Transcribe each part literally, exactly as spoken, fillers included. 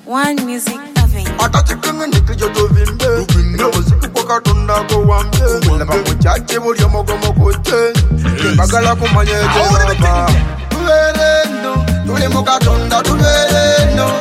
One Music Avenue. Atachikunga nikijo tuvimbe na muziki kwa katonda ko wambe laba muchache buli omogomo kote bagala kumanyeje baba tuvereno tuli mu katonda tuvereno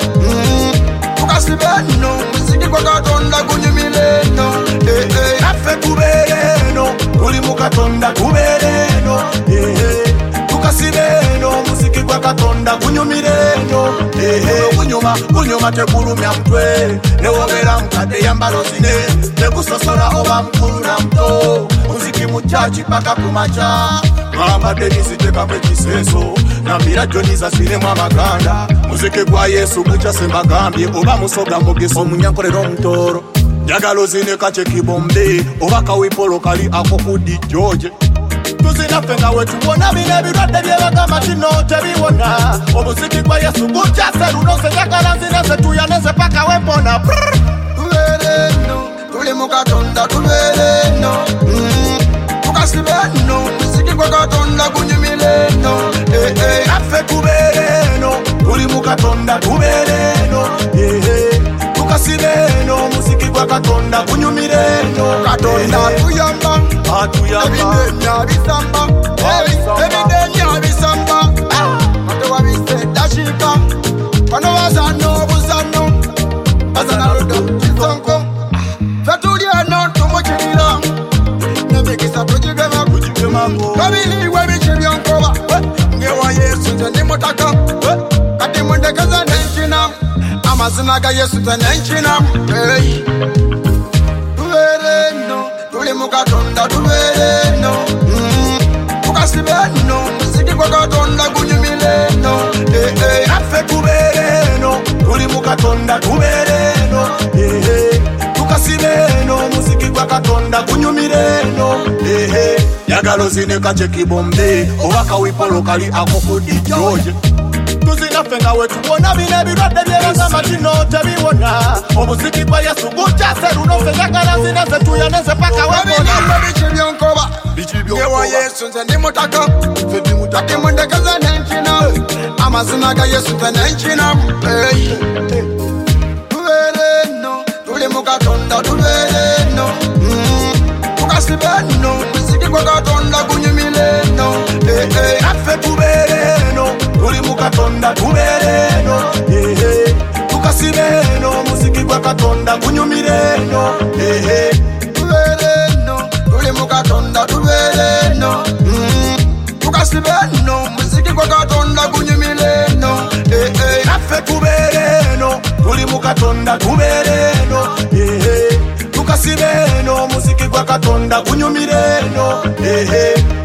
tukasibeno muziki kwa katonda kunyumileno eh eh afe tuvereno tuli mu katonda tuvereno eh eh tukasibeno muziki kwa katonda kunyumileno eh eh kunyuma kunyuma tekulumya mtwe ne wogera mkade yambalo zine ne kusosora oba mkulu na mto muziki muchachi paka kumacha mama denisi teka pechiseso na mira joniza sire mwa maganda muziki kwa Yesu mucha semba gambi oba musoga mugeso munyankorero mtoro njagalo zine kache kibombe oba kawipolo kali akokudi George tuzina fenga wetu wona bine birwadde byebagamba kino tebiwona omuziki kwa Yesu gukyase luno senjagala nzine zetuyaneze paka wepona tuvereno tuli mu katonda tuvereno tukasibeno muziki kwa katonda kunyumileno eh eh afe tuvereno tuli mu katonda tuvereno eh eh tukasibeno muziki kwa katonda kunyumileno katonda tuyamba atuyamba ebidenya bisamba ebidenya bisamba ate wabise dashika bano bazano buzano bazana rodo kisonko fatulia no tumuchirira nebikisa tujigema kujigema kabili webiche byankoba ngewa Yesu nje mutaka kati mundekaza nenchina amazina ga Yesu nenchina hey tuvereno tuli mu katonda tuvereno tukasibeno muziki kwa katonda kunyumileno eh eh afe tuvereno tuli mu katonda tuvereno eh eh tukasibeno muziki kwa katonda kunyumileno eh eh yagalo zine kache kibombe obaka wipolo kali akokudi George tuzina fenga wetu wona bine birwadde byebagamba kino tebiwona omuziki kwa Yesu gukyase luno senjagala nzine zetuyaneze paka wepona bichi byonkoba ngewa Yesu nze ndimutaka fedi mutaki mundekeza nenchina amazina ga Yesu nze nenchina tuvereno tuli mu katonda tuvereno tukasibeno muziki kwa katonda kunyumileno eh eh afe tuvereno tuli mu katonda tuvereno eh eh tukasibeno muziki kwa katonda kunyumileno eh eh tuvereno tuli mu katonda tuvereno tukasibeno muziki kwa katonda kunyumileno eh eh afe tuvereno tuli mu katonda tuvereno eh eh tukasibeno muziki kwa katonda kunyumileno eh eh